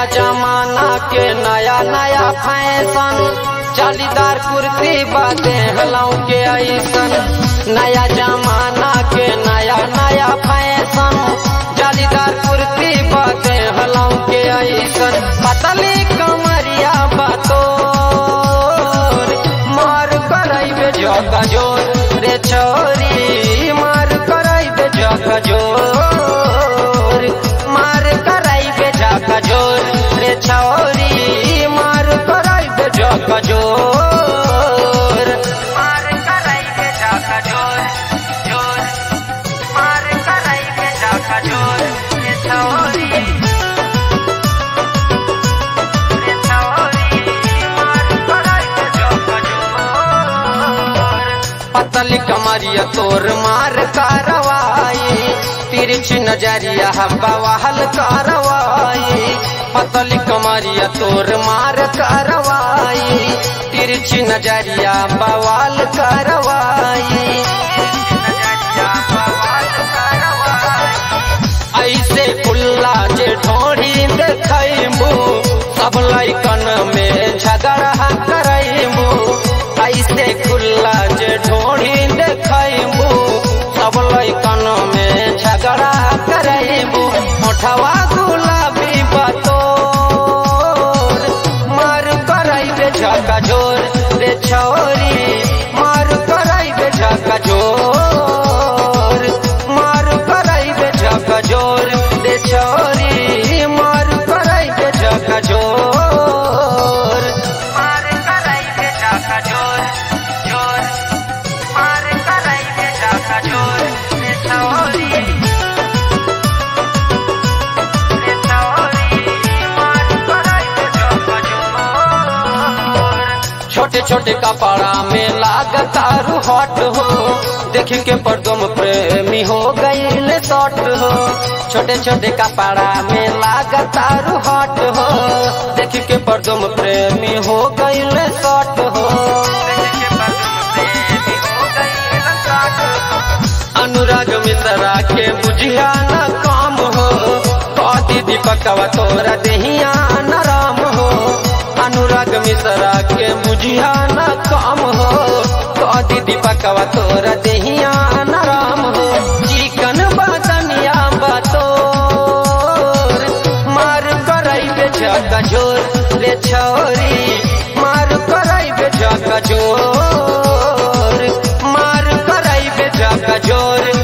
जमाना के नया नया फैशन, जालीदार कुर्ती बाते हलाऊ के ऐसन। नया जमाना के नया नया फैशन, जालीदार कुर्ती बाते हलाऊ के ऐसन। पतली कमरिया बातो मार कराइबे जका जोर रे छोरी, मार कराइबे जका जोर, मार कराइबे जका जोर रे छोरी, मार कराइबे जका जोर, मार कराइबे जका जोर जोर, मार कराइबे जका जोर रे छोरी। पतली कमरिया तोर मार कारवाई, तिरछी नजरिया बवाल कारवाई। पतली कमरिया तोर मार कारवाई, तिरछी नजरिया बवाल कारवाई। ऐसे खुल्ला जे ढोड़ी देखैबू, सब लइकन में झगड़ा करैबू। ऐसे खुल्ला जे ढोड़ी देखैबू, सब लइकन में झगड़ा करैबू। मोठवा गुलाबी बतोर, मार कराइबे झका जोर रे छोरी, मार कराइबे झका जोर, मार कराइबे झका जोर रे छोरी, मार कराइबे झका जोर, मार कराइबे झका जोर जोर, मार कराइबे झका जोर रे छोरी। छोटे छोटे कपड़ा में लागतारू हॉट हो, देख के परदम प्रेमी हो गईल शॉर्ट हो। छोटे छोटे कपड़ा में लागतारू हॉट हो, देख के परदम प्रेमी हो गईल शॉर्ट हो। अनुराग मिश्रा के बुझिया न काम हो, कदी दीपकवा तोरा देहिया नराम हो। अनुराग मिश्रा के बुझिया न काम हो, कदी दीपकवा तोरा देहिया नराम हो। चिकन बदनिया बतोर, मार कराइबे झका जोर रे छोरी, मार कराइबे झका जोर, मार कराइबे झका जोर।